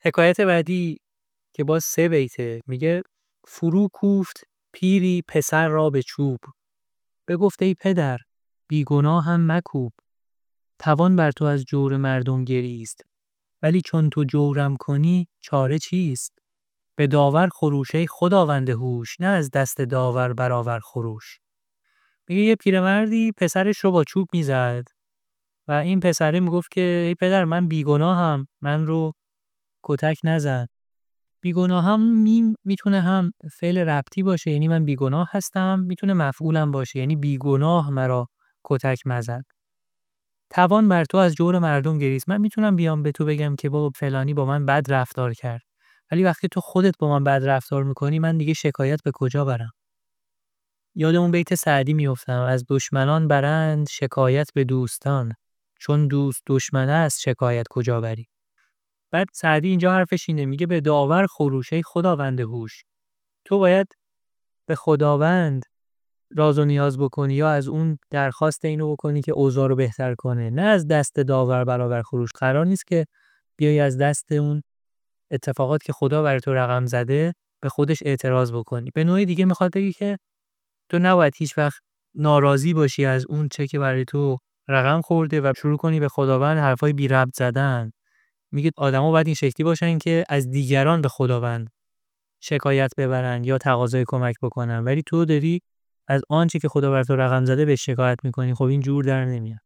حکایت بعدی که باز 3 بیته میگه فرو کوفت پیری پسر را به چوب، بگفت ای پدر بیگناه هم مکوب. توان بر تو از جور مردم گریست، ولی چون تو جورم کنی چاره چیست؟ به داور خروشه خداوند هوش، نه از دست داور برآور خروش. میگه یه پیرمردی پسرش رو با چوب میزد و این پسره میگفت که ای پدر من بیگناهم، من رو کتک نزن. بیگناهم میتونه هم فعل ربطی باشه، یعنی من بیگناه هستم، میتونه مفعولم باشه، یعنی بیگناه مرا کتک مزد. توان بر تو از جور مردم گریست، من میتونم بیام به تو بگم که بابا فلانی با من بد رفتار کرد، ولی وقتی تو خودت با من بد رفتار میکنی من دیگه شکایت به کجا برم؟ یاد اون بیت سعدی میافتم، از دشمنان برند شکایت به دوستان، چون دوست دشمن است شکایت کجا بری. بعد سعدی اینجا حرفش اینه، میگه به داور خروشه خداوند هوش. تو باید به خداوند راز و نیاز بکنی یا از اون درخواست اینو بکنی که اوضاع رو بهتر کنه، نه از دست داور برابر خروش. قرار نیست که بیای از دست اون اتفاقات که خدا برای تو رقم زده به خودش اعتراض بکنی. به نوعی دیگه میخواد بگی که تو نباید هیچ وقت ناراضی باشی از اون چه که برای تو رقم خورده و شروع کنی به خداوند حرفای بی ربط زدن. میگه آدما باید این شکلی باشن که از دیگران به خداوند شکایت ببرن یا تقاضای کمک بکنن، ولی تو داری از آنچه که خدا بر تو رقم زده به شکایت میکنی. خب این جور در نمیاد.